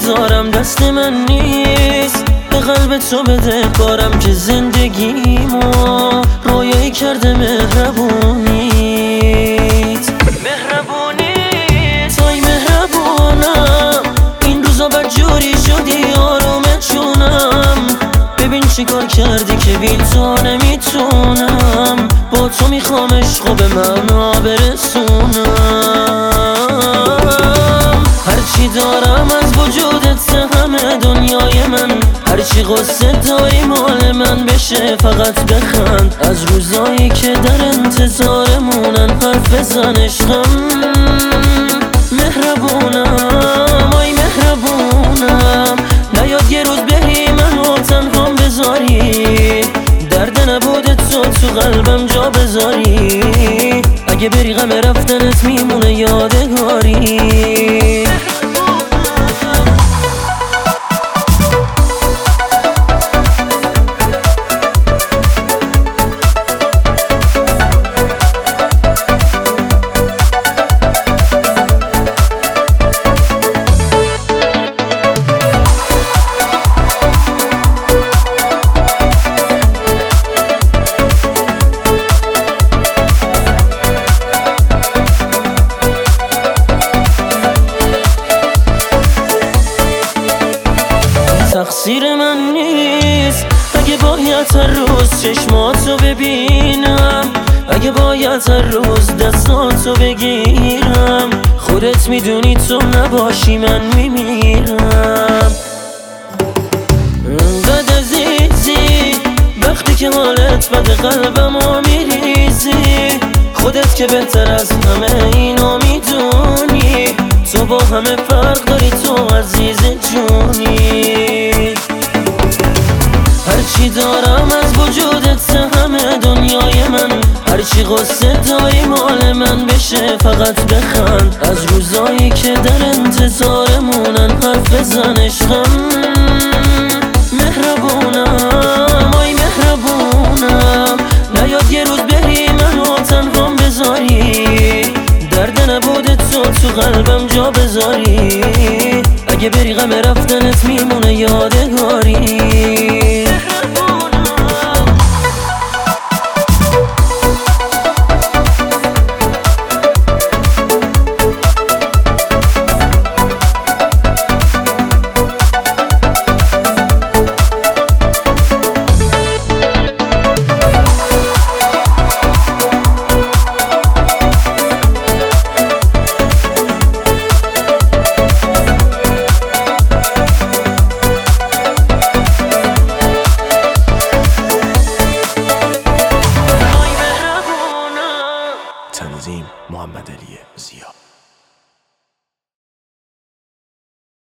بذارم دست من نیست، به قلب تو بده کارم که زندگیمو رویایی کرده مهربونیت. توی مهربونم، این روزا بدجوری شدی آرومت جونم. ببین چی کار کردی که بی تو نمیتونم، با تو میخوام عشقو به معنا برسونم. هرچی دارم از وجودت همه دنیای من، هرچی قصه داری مال من بشه فقط بخند. از روزایی که در انتظارمونن حرف بزن عشقم. مهربونم آی مهربونم، نیاد یه روز بری منو تنهام بذاری، درد نبوده تو قلبم جا بذاری. اگه بری غم رفتنت میمونه یادگاری. تقصیر من نیست اگه باید هر روز چشماتو ببینم، اگه باید هر روز دستاتو بگیرم. خودت میدونی تو نباشی من میمیرم. انقدر عزیزی وقتی که حالت بد قلبمو میریزی، خودت که بهتر از همه اینو میدونی. تو با همه فرق داری، تو عزیز جونی. هرچی دارم از وجودت همه دنیای من، هرچی قصه داری مال من بشه فقط بخند. از روزایی که در انتظارمونن حرف بزن عشقم. مهربونم آی مهربونم، نیاد یه روز بری منو تنهام بذاری، درد نبوده تو قلبم جا بذاری. اگه بری غم رفتنت میمونه یادگاری. تنظیم محمد علی ضیا.